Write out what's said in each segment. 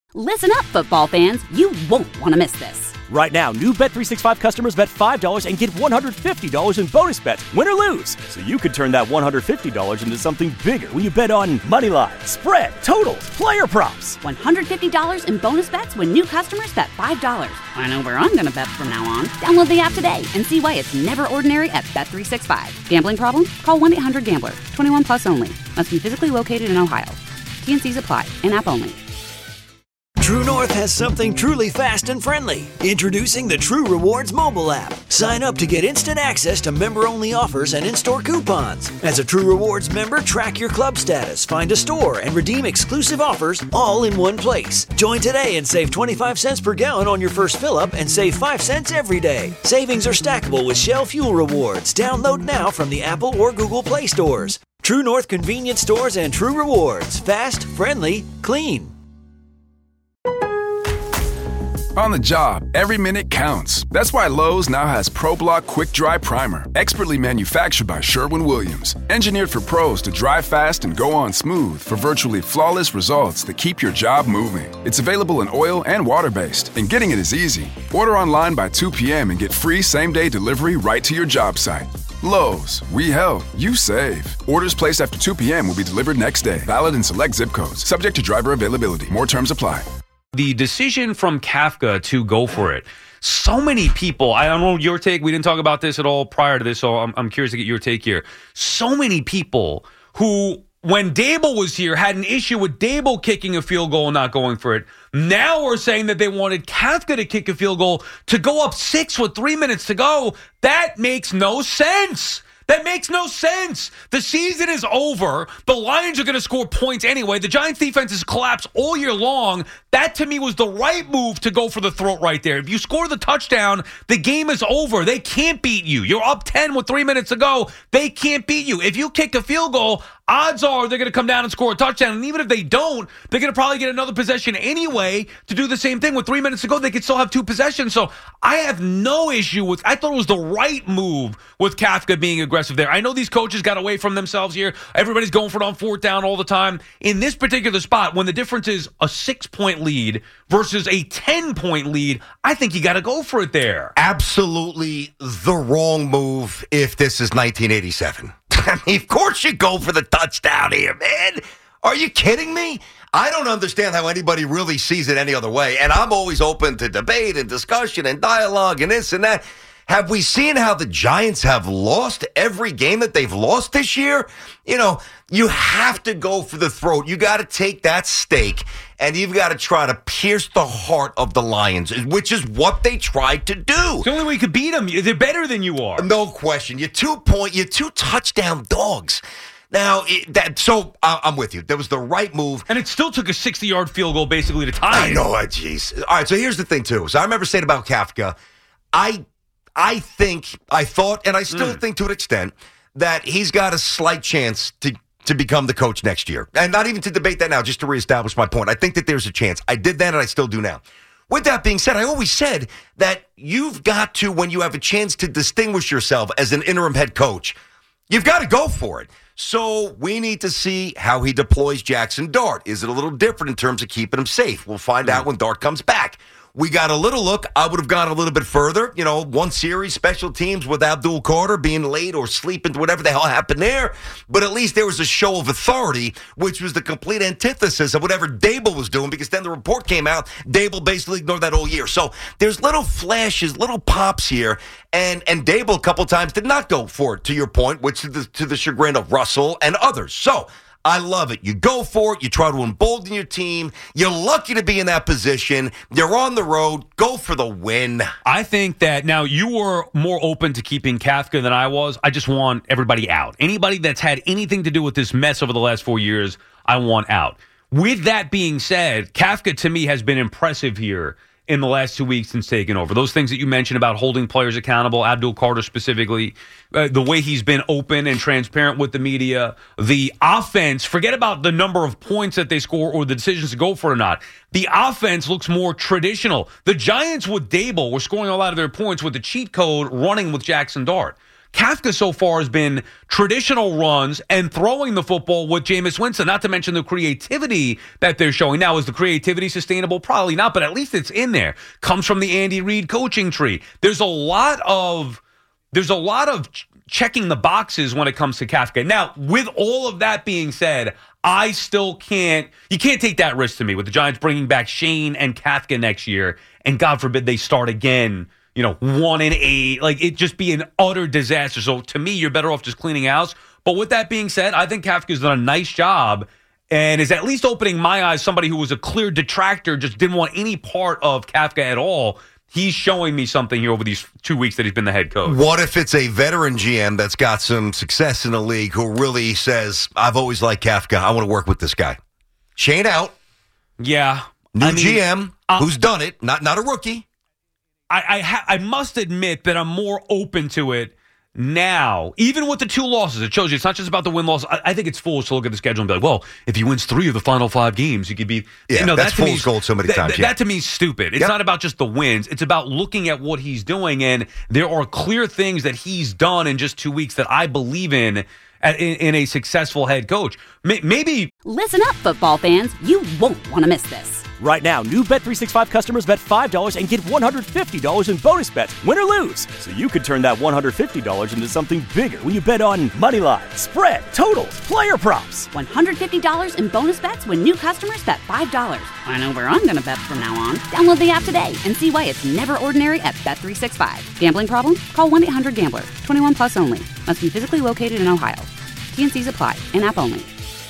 Listen up, football fans. You won't want to miss this. Right now, new Bet365 customers bet $5 and get $150 in bonus bets, win or lose. So you could turn that $150 into something bigger when you bet on money line, spread, totals, player props. $150 in bonus bets when new customers bet $5. I know where I'm going to bet from now on. Download the app today and see why it's never ordinary at Bet365. Gambling problem? Call 1-800-GAMBLER. 21 plus only. Must be physically located in Ohio. T&Cs apply. In-app only. True North has something truly fast and friendly. Introducing the True Rewards mobile app. Sign up to get instant access to member-only offers and in-store coupons. As a True Rewards member, track your club status, find a store, and redeem exclusive offers all in one place. Join today and save 25 cents per gallon on your first fill-up and save 5 cents every day. Savings are stackable with Shell Fuel Rewards. Download now from the Apple or Google Play stores. True North convenience stores and True Rewards. Fast, friendly, clean. On the job, every minute counts. That's why Lowe's now has ProBlock Quick Dry Primer, expertly manufactured by Sherwin-Williams. Engineered for pros to dry fast and go on smooth for virtually flawless results that keep your job moving. It's available in oil and water-based, and getting it is easy. Order online by 2 p.m. and get free same-day delivery right to your job site. Lowe's, we help, you save. Orders placed after 2 p.m. will be delivered next day. Valid in select zip codes. Subject to driver availability. More terms apply. The decision from Kafka to go for it. So many people, I don't know your take. We didn't talk about this at all prior to this, so I'm curious to get your take here. So many people who, when Dable was here, had an issue with Dable kicking a field goal and not going for it. Now we're saying that they wanted Kafka to kick a field goal to go up 6 with 3 minutes to go. That makes no sense. That makes no sense. The season is over. The Lions are going to score points anyway. The Giants' defense has collapsed all year long. That, to me, was the right move to go for the throat right there. If you score the touchdown, the game is over. They can't beat you. You're up 10 with 3 minutes to go. They can't beat you. If you kick a field goal, odds are they're going to come down and score a touchdown. And even if they don't, they're going to probably get another possession anyway to do the same thing. With 3 minutes to go, they could still have 2 possessions. So I have no issue with, I thought it was the right move with Kafka being aggressive there. I know these coaches got away from themselves here. Everybody's going for it on 4th down all the time. In this particular spot, when the difference is a 6-point lead versus a 10-point lead, I think you got to go for it there. Absolutely the wrong move if this is 1987. I mean, of course you go for the touchdown here, man. Are you kidding me? I don't understand how anybody really sees it any other way. And I'm always open to debate and discussion and dialogue and this and that. Have we seen how the Giants have lost every game that they've lost this year? You know, you have to go for the throat. You got to take that stake, and you've got to try to pierce the heart of the Lions, which is what they tried to do. It's the only way you could beat them. They're better than you are. No question. You're 2 touchdown dogs. Now, I'm with you. That was the right move. And it still took a 60-yard field goal basically to tie it. I know, jeez. All right, so here's the thing, too. So I remember saying about Kafka, I thought, and I still think to an extent, that he's got a slight chance to become the coach next year. And not even to debate that now, just to reestablish my point. I think that there's a chance. I did then, and I still do now. With that being said, I always said that you've got to, when you have a chance to distinguish yourself as an interim head coach, you've got to go for it. So we need to see how he deploys Jackson Dart. Is it a little different in terms of keeping him safe? We'll find out when Dart comes back. We got a little look. I would have gone a little bit further. You know, one series, special teams with Abdul Carter being late or sleeping, whatever the hell happened there. But at least there was a show of authority, which was the complete antithesis of whatever Dable was doing, because then the report came out, Dable basically ignored that all year. So there's little flashes, little pops here. And Dable a couple times did not go for it, to your point, which to the chagrin of Russell and others. So I love it. You go for it. You try to embolden your team. You're lucky to be in that position. You're on the road. Go for the win. I think that now you were more open to keeping Kafka than I was. I just want everybody out. Anybody that's had anything to do with this mess over the last 4 years, I want out. With that being said, Kafka to me has been impressive here in the last 2 weeks since taking over. Those things that you mentioned about holding players accountable, Abdul Carter specifically, the way he's been open and transparent with the media, the offense, forget about the number of points that they score or the decisions to go for it or not. The offense looks more traditional. The Giants with Dable were scoring a lot of their points with the cheat code running with Jackson Dart. Kafka so far has been traditional runs and throwing the football with Jameis Winston, not to mention the creativity that they're showing. Now, is the creativity sustainable? Probably not, but at least it's in there. Comes from the Andy Reid coaching tree. There's a lot of checking the boxes when it comes to Kafka. Now, with all of that being said, I still can't take that risk to me with the Giants bringing back Shane and Kafka next year, and God forbid they start again, 1-8, like it just be an utter disaster. So to me, you're better off just cleaning house. But with that being said, I think Kafka's done a nice job and is at least opening my eyes. Somebody who was a clear detractor, just didn't want any part of Kafka at all. He's showing me something here over these 2 weeks that he's been the head coach. What if it's a veteran GM that's got some success in the league who really says, I've always liked Kafka, I want to work with this guy? Shane out. Yeah. New GM who's done it, not a rookie. I must admit that I'm more open to it now, even with the 2 losses. It shows you it's not just about the win-loss. I think it's foolish to look at the schedule and be like, well, if he wins 3 of the final 5 games, he could be... Yeah, that's fool's gold so many times. That to me is stupid. It's not about just the wins. It's about looking at what he's doing, and there are clear things that he's done in just 2 weeks that I believe in a successful head coach. Maybe... Listen up, football fans. You won't want to miss this. Right now, new Bet365 customers bet $5 and get $150 in bonus bets, win or lose. So you could turn that $150 into something bigger when you bet on money line, spread, totals, player props. $150 in bonus bets when new customers bet $5. I know where I'm going to bet from now on. Download the app today and see why it's never ordinary at Bet365. Gambling problem? Call 1-800-GAMBLER. 21 plus only. Must be physically located in Ohio. T&Cs apply. In-app only.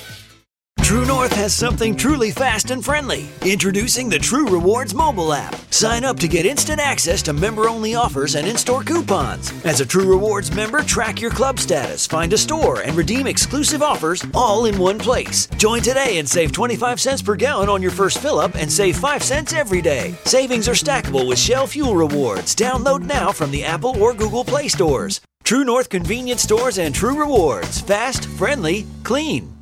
True North has something truly fast and friendly. Introducing the True Rewards mobile app. Sign up to get instant access to member-only offers and in-store coupons. As a True Rewards member, track your club status, find a store, and redeem exclusive offers all in one place. Join today and save 25 cents per gallon on your first fill-up and save 5 cents every day. Savings are stackable with Shell Fuel Rewards. Download now from the Apple or Google Play stores. True North convenience stores and True Rewards. Fast, friendly, clean.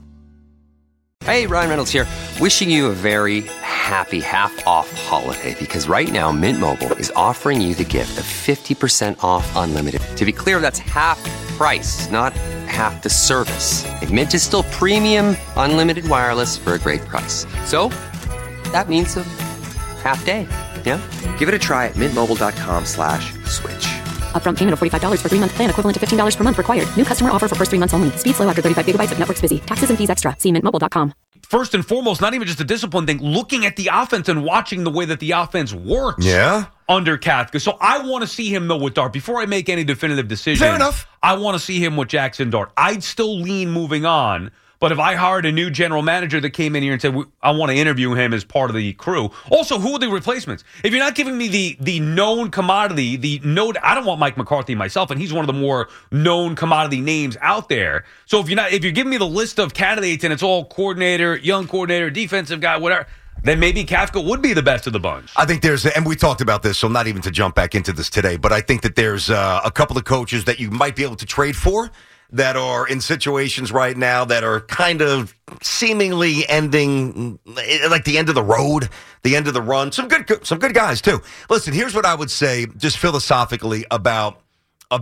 Hey, Ryan Reynolds here. Wishing you a very happy half-off holiday because right now Mint Mobile is offering you the gift of 50% off unlimited. To be clear, that's half price, not half the service. And Mint is still premium unlimited wireless for a great price. So that means a half day. Yeah? Give it a try at mintmobile.com/switch. Upfront payment of $45 for 3-month plan, equivalent to $15 per month required. New customer offer for first 3 months only. Speed slow after 35 gigabytes if network's busy. Taxes and fees extra. See mintmobile.com. First and foremost, not even just a discipline thing, looking at the offense and watching the way that the offense works under Kafka. So I want to see him, though, with Dart. Before I make any definitive decision, fair enough. I want to see him with Jackson Dart. I'd still lean moving on. But if I hired a new general manager that came in here and said, I want to interview him as part of the crew. Also, who are the replacements? If you're not giving me the known commodity, I don't want Mike McCarthy myself, and he's one of the more known commodity names out there. So if you're giving me the list of candidates and it's all coordinator, young coordinator, defensive guy, whatever, then maybe Kafka would be the best of the bunch. I think and we talked about this, so not even to jump back into this today, but I think that there's a couple of coaches that you might be able to trade for that are in situations right now that are kind of seemingly ending like the end of the road, the end of the run. Some good guys too. Listen, here's what I would say just philosophically about and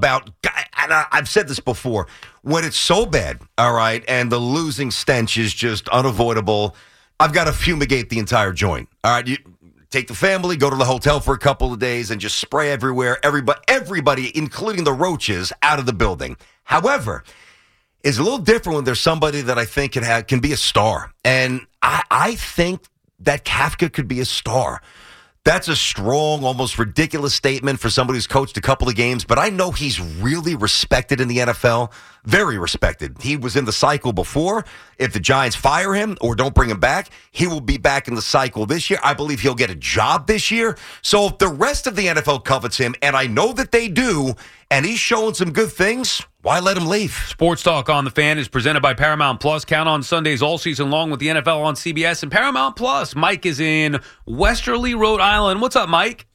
I've said this before, when it's so bad, all right, and the losing stench is just unavoidable, I've got to fumigate the entire joint. All right, you take the family, go to the hotel for a couple of days, and just spray everywhere, everybody, including the roaches, out of the building. However, it's a little different when there's somebody that I think can be a star. And I think that Kafka could be a star. That's a strong, almost ridiculous statement for somebody who's coached a couple of games, but I know he's really respected in the NFL, very respected. He was in the cycle before. If the Giants fire him or don't bring him back, he will be back in the cycle this year. I believe he'll get a job this year. So if the rest of the NFL covets him, and I know that they do, and he's showing some good things, why let him leave? Sports Talk on the Fan is presented by Paramount Plus. Count on Sundays all season long with the NFL on CBS and Paramount Plus. Mike is in Westerly, Rhode Island. What's up, Mike?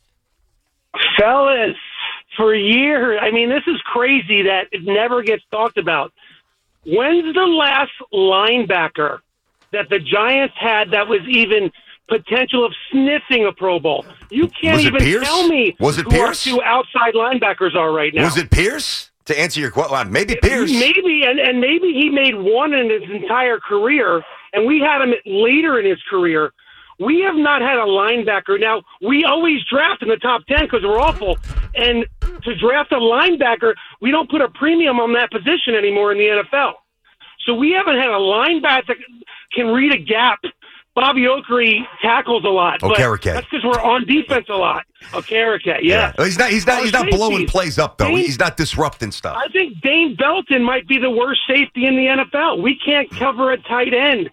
Fellas, for years, I mean, this is crazy that it never gets talked about. When's the last linebacker that the Giants had that was even potential of sniffing a Pro Bowl? You can't even tell me who our two outside linebackers are right now. Was it Pierce? To answer your question, maybe Pierce. Maybe, and maybe he made one in his entire career, and we had him later in his career. We have not had a linebacker. Now, we always draft in the top 10 because we're awful. And to draft a linebacker, we don't put a premium on that position anymore in the NFL. So we haven't had a linebacker that can read a gap. Bobby Okereke tackles a lot. Okereke. That's because we're on defense a lot. Okereke, yeah. Well, he's not blowing plays up, though. He's not disrupting stuff. I think Dane Belton might be the worst safety in the NFL. We can't cover a tight end.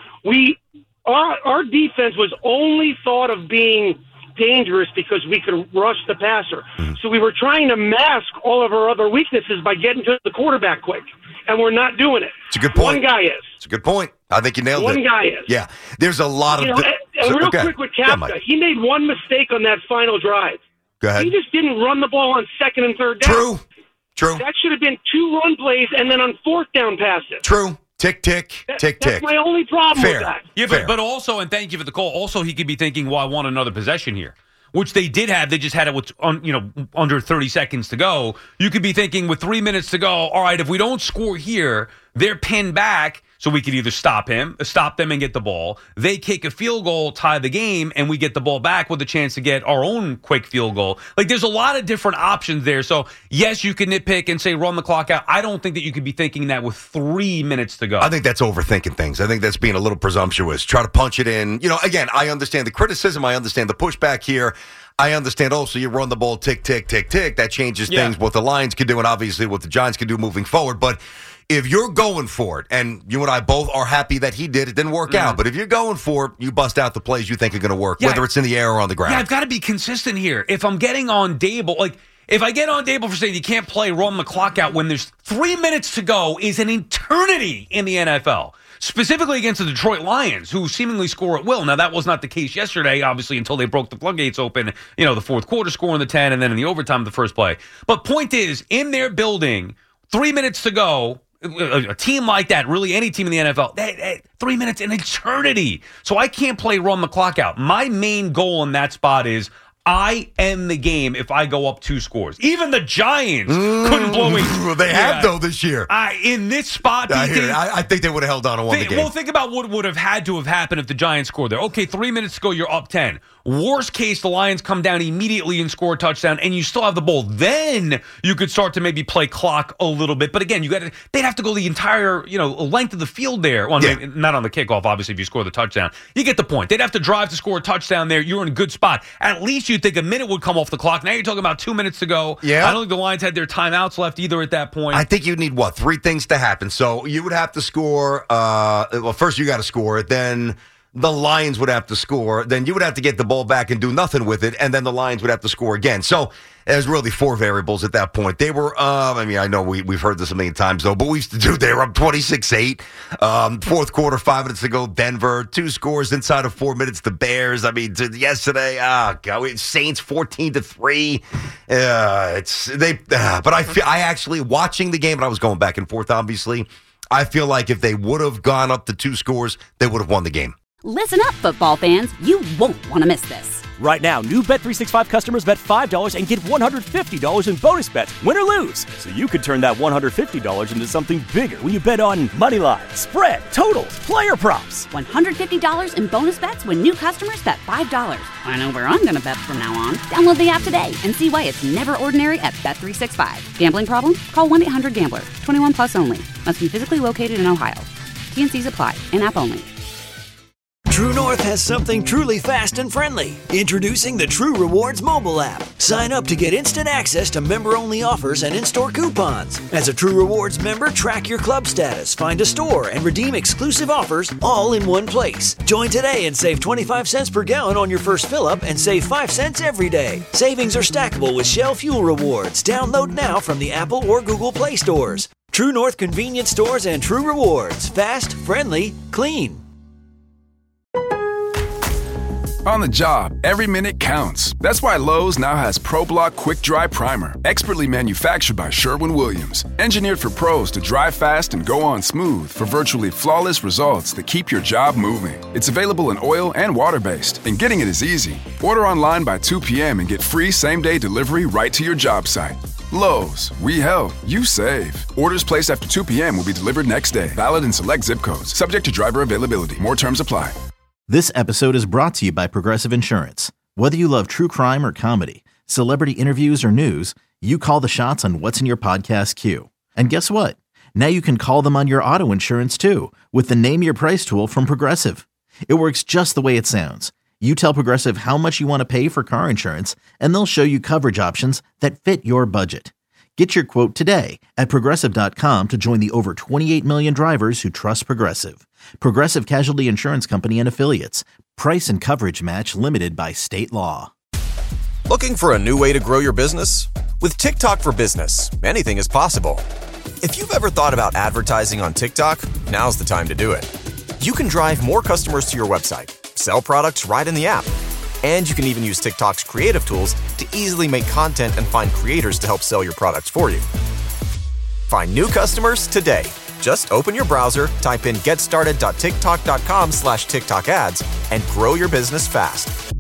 Our defense was only thought of being dangerous because we could rush the passer. Mm-hmm. So we were trying to mask all of our other weaknesses by getting to the quarterback quick, and we're not doing it. It's a good point. One guy is. It's a good point. I think you nailed it. One guy is. Yeah. There's a lot of... real quick with Kafka, he made one mistake on that final drive. Go ahead. He just didn't run the ball on second and third down. True. That should have been 2 run plays and then on fourth down passes. True. Tick, tick. That's my only problem with that. Yeah, but also, and thank you for the call, also he could be thinking, well, I want another possession here, which they did have. They just had it with under 30 seconds to go. You could be thinking with 3 minutes to go, all right, if we don't score here, they're pinned back, so we could either stop them and get the ball. They kick a field goal, tie the game, and we get the ball back with a chance to get our own quick field goal. Like, there's a lot of different options there. So, yes, you can nitpick and say run the clock out. I don't think that you could be thinking that with 3 minutes to go. I think that's overthinking things. I think that's being a little presumptuous. Try to punch it in. Again, I understand the criticism. I understand the pushback here. I understand also you run the ball tick, tick, tick, tick. That changes things, what the Lions can do and obviously what the Giants can do moving forward. But if you're going for it, and you and I both are happy that he did, it didn't work out. But if you're going for it, you bust out the plays you think are going to work, whether it's in the air or on the ground. Yeah, I've got to be consistent here. If I'm getting on Dable, if I get on Dable for saying you can't play run the clock out when there's 3 minutes to go is an eternity in the NFL. Specifically against the Detroit Lions, who seemingly score at will. Now, that was not the case yesterday, obviously, until they broke the floodgates open, the fourth quarter scoring the 10, and then in the overtime, the first play. But point is, in their building, 3 minutes to go, a team like that, really any team in the NFL, 3 minutes, an eternity. So I can't play run the clock out. My main goal in that spot is I end the game if I go up 2 scores. Even the Giants couldn't blow me. They have, though, this year. In this spot, I think they would have held on and won the game. Well, think about what would have had to have happened if the Giants scored there. Okay, 3 minutes to go, you're up 10. Worst case, the Lions come down immediately and score a touchdown, and you still have the ball. Then you could start to maybe play clock a little bit. But again, they'd have to go the entire length of the field there. Well, maybe not on the kickoff, obviously, if you score the touchdown. You get the point. They'd have to drive to score a touchdown there. You're in a good spot. At least you'd think a minute would come off the clock. Now you're talking about 2 minutes to go. Yeah. I don't think the Lions had their timeouts left either at that point. I think you'd need, 3 things to happen. So you would have to score. First you got to score it. Then the Lions would have to score. Then you would have to get the ball back and do nothing with it. And then the Lions would have to score again. So there's really 4 variables at that point. They were, I know we've heard this a million times, though, but we used to do, they were up 26-8. Fourth quarter, 5 minutes to go, Denver. 2 scores inside of 4 minutes, the Bears. Yesterday, Saints 14-3. But I actually, watching the game, and I was going back and forth, obviously, I feel like if they would have gone up to 2 scores, they would have won the game. Listen up, football fans. You won't want to miss this. Right now, new Bet365 customers bet $5 and get $150 in bonus bets, win or lose. So you could turn that $150 into something bigger when you bet on moneyline, spread, totals, player props. $150 in bonus bets when new customers bet $5. I know where I'm going to bet from now on. Download the app today and see why it's never ordinary at Bet365. Gambling problem? Call 1-800-GAMBLER. 21 plus only. Must be physically located in Ohio. T&Cs apply. In-app only. True North has something truly fast and friendly. Introducing the True Rewards mobile app. Sign up to get instant access to member-only offers and in-store coupons. As a True Rewards member, track your club status, find a store, and redeem exclusive offers all in one place. Join today and save 25 cents per gallon on your first fill-up and save 5 cents every day. Savings are stackable with Shell Fuel Rewards. Download now from the Apple or Google Play stores. True North convenience stores and True Rewards. Fast, friendly, clean. On the job, every minute counts. That's why Lowe's now has ProBlock Quick Dry Primer, expertly manufactured by Sherwin-Williams. Engineered for pros to dry fast and go on smooth for virtually flawless results that keep your job moving. It's available in oil and water-based, and getting it is easy. Order online by 2 p.m. and get free same-day delivery right to your job site. Lowe's, we help, you save. Orders placed after 2 p.m. will be delivered next day. Valid in select zip codes. Subject to driver availability. More terms apply. This episode is brought to you by Progressive Insurance. Whether you love true crime or comedy, celebrity interviews or news, you call the shots on what's in your podcast queue. And guess what? Now you can call them on your auto insurance too with the Name Your Price tool from Progressive. It works just the way it sounds. You tell Progressive how much you want to pay for car insurance, and they'll show you coverage options that fit your budget. Get your quote today at Progressive.com to join the over 28 million drivers who trust Progressive. Progressive Casualty Insurance Company and Affiliates. Price and coverage match limited by state law. Looking for a new way to grow your business? With TikTok for Business, anything is possible. If you've ever thought about advertising on TikTok, now's the time to do it. You can drive more customers to your website, sell products right in the app, and you can even use TikTok's creative tools to easily make content and find creators to help sell your products for you. Find new customers today. Just open your browser, type in getstarted.tiktok.com/TikTok ads, and grow your business fast.